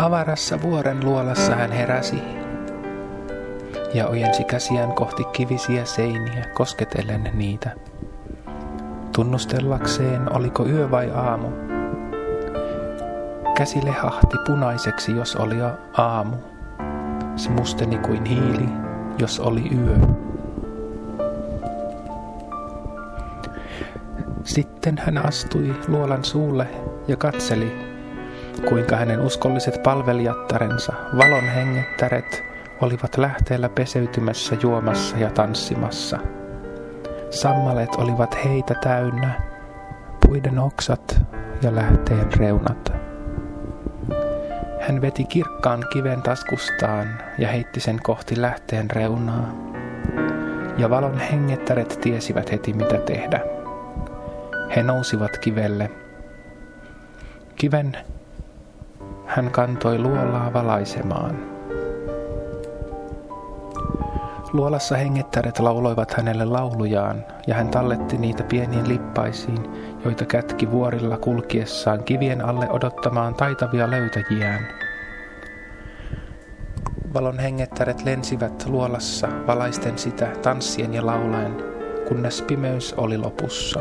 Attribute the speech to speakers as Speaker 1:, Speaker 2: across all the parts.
Speaker 1: Avarassa vuoren luolassa hän heräsi ja ojensi käsiään kohti kivisiä seiniä kosketellen niitä. Tunnustellakseen, oliko yö vai aamu. Käsi lehahti punaiseksi, jos oli aamu. Se musteni kuin hiili, jos oli yö. Sitten hän astui luolan suulle ja katseli, kuinka hänen uskolliset palvelijattarensa, valon hengettäret, olivat lähteellä peseytymässä, juomassa ja tanssimassa. Sammaleet olivat heitä täynnä, puiden oksat ja lähteen reunat. Hän veti kirkkaan kiven taskustaan ja heitti sen kohti lähteen reunaa. Ja valon hengettäret tiesivät heti mitä tehdä. He nousivat kivelle. Kiven hän kantoi luolaa valaisemaan. Luolassa hengettäret lauloivat hänelle laulujaan, ja hän talletti niitä pieniin lippaisiin, joita kätki vuorilla kulkiessaan kivien alle odottamaan taitavia löytäjiään. Valon hengettäret lensivät luolassa valaisten sitä tanssien ja laulaen, kunnes pimeys oli lopussa.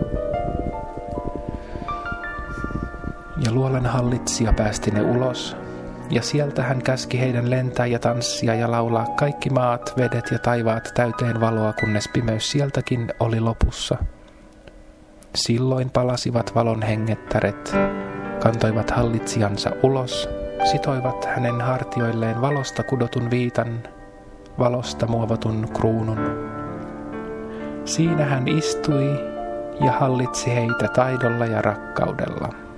Speaker 1: Ja luolan hallitsija päästi ne ulos, ja sieltä hän käski heidän lentää ja tanssia ja laulaa kaikki maat, vedet ja taivaat täyteen valoa, kunnes pimeys sieltäkin oli lopussa. Silloin palasivat valon hengettäret, kantoivat hallitsijansa ulos, sitoivat hänen hartioilleen valosta kudotun viitan, valosta muovotun kruunun. Siinä hän istui ja hallitsi heitä taidolla ja rakkaudella.